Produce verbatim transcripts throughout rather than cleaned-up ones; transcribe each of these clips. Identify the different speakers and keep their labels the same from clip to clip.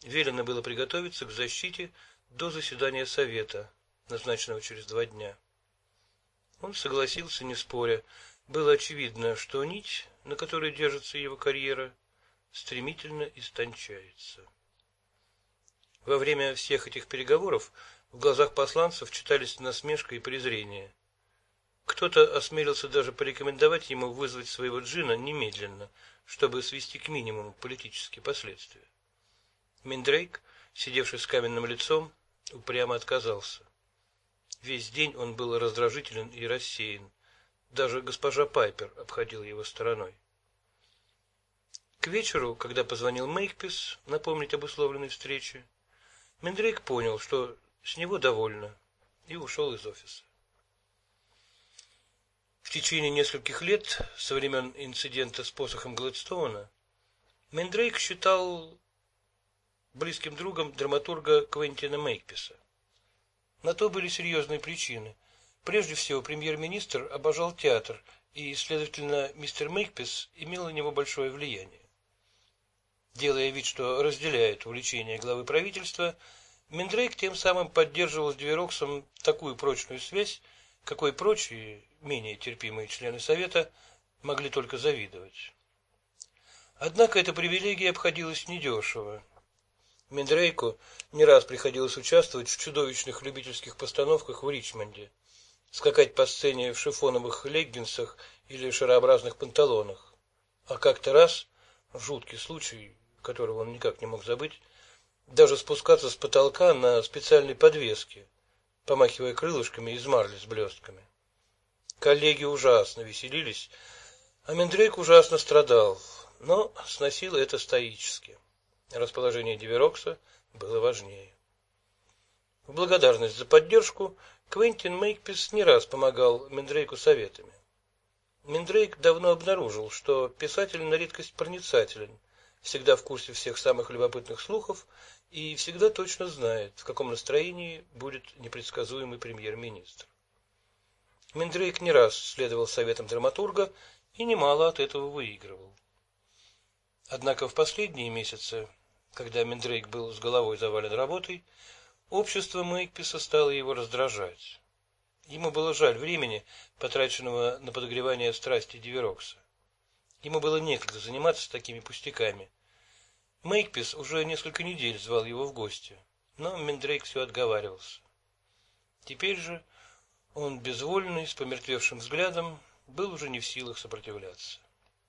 Speaker 1: велено было приготовиться к защите до заседания совета, назначенного через два дня. Он согласился, не споря. Было очевидно, что нить, на которой держится его карьера, стремительно истончается. Во время всех этих переговоров в глазах посланцев читались насмешка и презрение. Кто-то осмелился даже порекомендовать ему вызвать своего джинна немедленно, чтобы свести к минимуму политические последствия. Мендрейк, сидевший с каменным лицом, упрямо отказался. Весь день он был раздражителен и рассеян. Даже госпожа Пайпер обходила его стороной. К вечеру, когда позвонил Мейкпис напомнить об условленной встрече, Мендрейк понял, что с него довольно, и ушел из офиса. В течение нескольких лет, со времен инцидента с посохом Гладстоуна, Мендрейк считал близким другом драматурга Квентина Мейкписа. На то были серьезные причины. Прежде всего, премьер-министр обожал театр, и, следовательно, мистер Мейкпис имел на него большое влияние. Делая вид, что разделяет увлечение главы правительства, Мендрейк тем самым поддерживал с Дивероксом такую прочную связь, какой прочие, менее терпимые члены Совета могли только завидовать. Однако эта привилегия обходилась недешево. Мендрейку не раз приходилось участвовать в чудовищных любительских постановках в Ричмонде, скакать по сцене в шифоновых леггинсах или шарообразных панталонах. А как-то раз, жуткий случай, которого он никак не мог забыть, даже спускаться с потолка на специальной подвеске, помахивая крылышками из марли с блестками. Коллеги ужасно веселились, а Мендрейк ужасно страдал, но сносил это стоически. Расположение Диверокса было важнее. В благодарность за поддержку Квентин Мейкпис не раз помогал Мендрейку советами. Мендрейк давно обнаружил, что писатель на редкость проницателен, всегда в курсе всех самых любопытных слухов и всегда точно знает, в каком настроении будет непредсказуемый премьер-министр. Мендрейк не раз следовал советам драматурга и немало от этого выигрывал. Однако в последние месяцы, когда Мендрейк был с головой завален работой, общество Мейкписа стало его раздражать. Ему было жаль времени, потраченного на подогревание страсти Диверокса. Ему было некогда заниматься такими пустяками. Мейкпис уже несколько недель звал его в гости, но Мендрейк все отговаривался. Теперь же он, безвольный, с помертвевшим взглядом, был уже не в силах сопротивляться.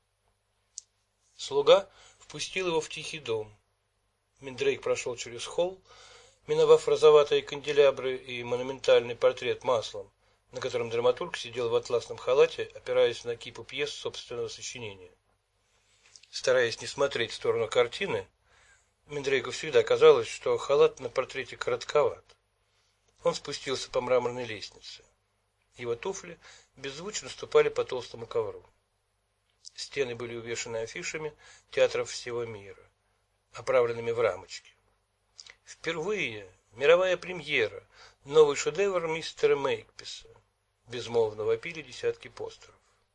Speaker 1: Слуга впустил его в тихий дом. Мендрейк прошел через холл, миновав розоватые канделябры и монументальный портрет маслом, на котором драматург сидел в атласном халате, опираясь на кипу пьес собственного сочинения. Стараясь не смотреть в сторону картины, Мендрейку всегда казалось, что халат на портрете коротковат. Он спустился по мраморной лестнице. Его туфли беззвучно ступали по толстому ковру. Стены были увешаны афишами театров всего мира, оправленными в рамочки. Впервые мировая премьера, новый шедевр мистера Мейкписа. Безмолвно вопили десятки постеров.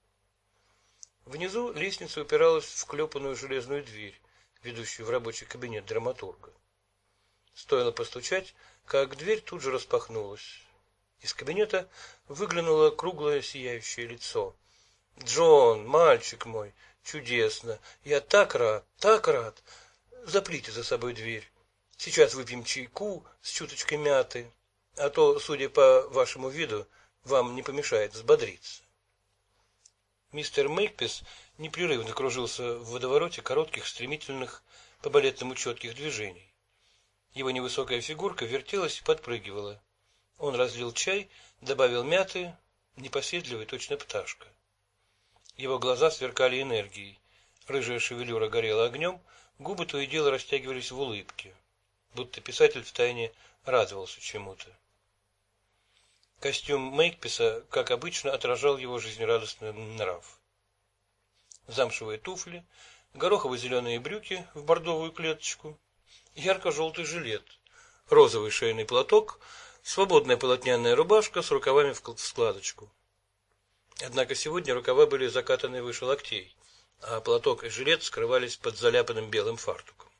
Speaker 1: Внизу лестница упиралась в клепанную железную дверь, ведущую в рабочий кабинет драматурга. Стоило постучать, как дверь тут же распахнулась. Из кабинета выглянуло круглое сияющее лицо. «Джон, мальчик мой, чудесно! Я так рад, так рад! Заприте за собой дверь. Сейчас выпьем чайку с чуточкой мяты, а то, судя по вашему виду, вам не помешает взбодриться». Мистер Мейкпис непрерывно кружился в водовороте коротких, стремительных, по-балетному четких движений. Его невысокая фигурка вертелась и подпрыгивала. Он разлил чай, добавил мяты, непоседливый, точно пташка. Его глаза сверкали энергией, рыжая шевелюра горела огнем, губы то и дело растягивались в улыбке, будто писатель втайне радовался чему-то. Костюм Мейкписа, как обычно, отражал его жизнерадостный нрав. Замшевые туфли, горохово-зеленые брюки в бордовую клеточку, ярко-желтый жилет, розовый шейный платок, свободная полотняная рубашка с рукавами в складочку. Однако сегодня рукава были закатаны выше локтей, а платок и жилет скрывались под заляпанным белым фартуком.